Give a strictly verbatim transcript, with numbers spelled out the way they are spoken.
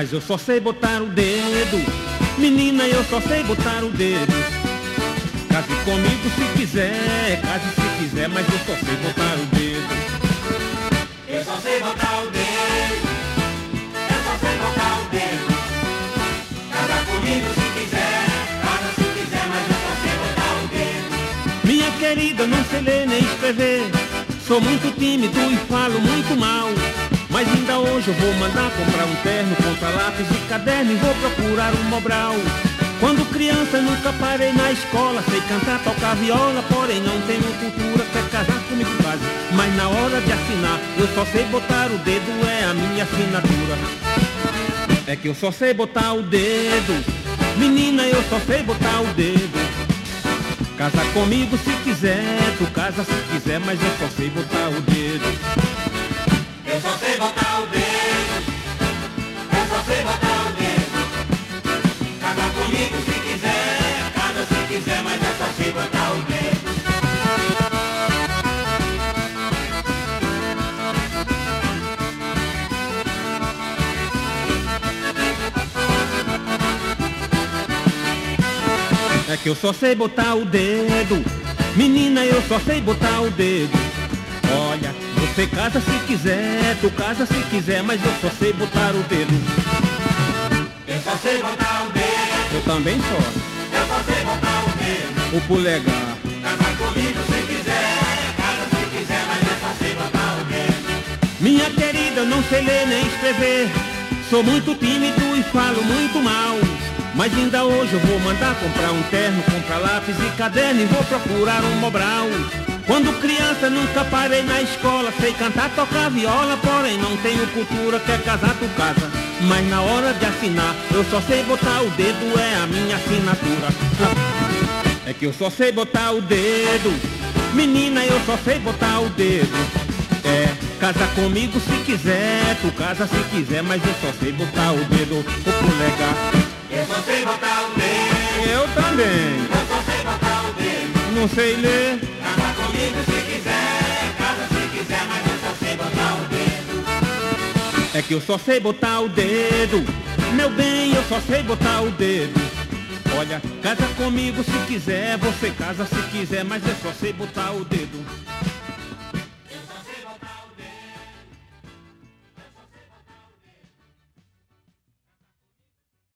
mas eu só sei botar o dedo. Menina, eu só sei botar o dedo. Case comigo se quiser, case se quiser, mas eu só sei botar o dedo. Eu só sei botar o dedo. Eu só sei botar o dedo. Casa comigo se quiser, casa se quiser, mas eu só sei botar o dedo. Minha querida, não sei ler nem escrever. Sou muito tímido e falo muito mal. Mas ainda hoje eu vou mandar comprar um terno, comprar lápis e caderno e vou procurar um Mobral. Quando criança nunca parei na escola, sei cantar, tocar viola, porém não tenho cultura, quer casar comigo quase. Mas na hora de assinar, eu só sei botar o dedo, é a minha assinatura. É que eu só sei botar o dedo, menina, eu só sei botar o dedo. Casa comigo se quiser, tu casa se quiser, mas eu só sei botar o dedo. Eu só sei botar o dedo. Eu só sei botar o dedo. Casa comigo se quiser, casa se quiser, mas eu só sei botar o dedo. É que eu só sei botar o dedo, menina, eu só sei botar o dedo. Olha, você casa se quiser, tu casa se quiser, mas eu só sei botar o dedo. Eu só sei botar o dedo. Eu também só. Eu só sei botar o dedo. O polegar. Casa comigo se quiser, casa se quiser, mas eu só sei botar o dedo. Minha querida, eu não sei ler nem escrever. Sou muito tímido e falo muito mal. Mas ainda hoje eu vou mandar comprar um terno, comprar lápis e caderno e vou procurar um Mobral. Quando criança nunca parei na escola, sei cantar, tocar viola, porém não tenho cultura, quer casar tu casa. Mas na hora de assinar, eu só sei botar o dedo, é a minha assinatura. É que eu só sei botar o dedo, menina, eu só sei botar o dedo. É, casa comigo se quiser, tu casa se quiser, mas eu só sei botar o dedo, o polegar. Eu só sei botar o dedo. Eu também. Eu só sei botar o dedo. Não sei ler. Casa comigo se quiser, casa se quiser, mas eu só sei botar o dedo. É que eu só sei botar o dedo, meu bem, eu só sei botar o dedo. Olha, casa comigo se quiser, você casa se quiser, mas eu só sei botar o dedo.